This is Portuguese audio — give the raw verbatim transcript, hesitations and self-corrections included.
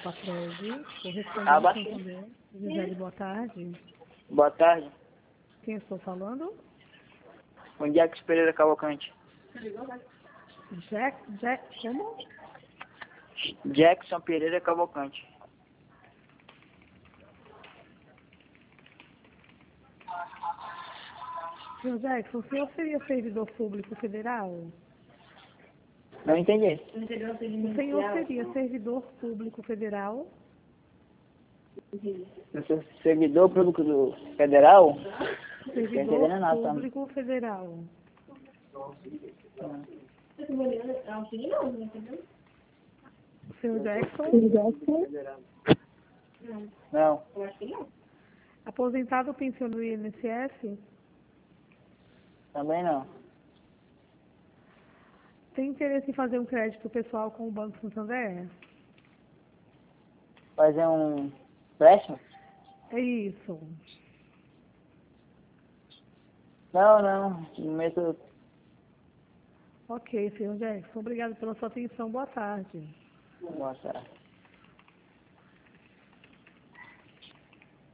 com a Fred, correspondente Ah, do baixei. Santander. Gisele, boa tarde. Boa tarde. Quem eu estou falando? O Jackson Pereira Cavalcante. Jack, Jack, como? Jackson Pereira Cavalcante. Senhor Jackson, o senhor seria servidor público federal? Não entendi. O senhor seria servidor público federal? Eu sou servidor público do federal? Servidor entendendo nada, tá? público federal. O senhor Jackson? Não. Aposentado pensionado do I N S S? Também não. Tem interesse em fazer um crédito pessoal com o Banco Santander? Fazer um empréstimo? É isso. Não, não. No meto... Ok, senhor Jackson. Obrigado pela sua atenção. Boa tarde. Boa tarde.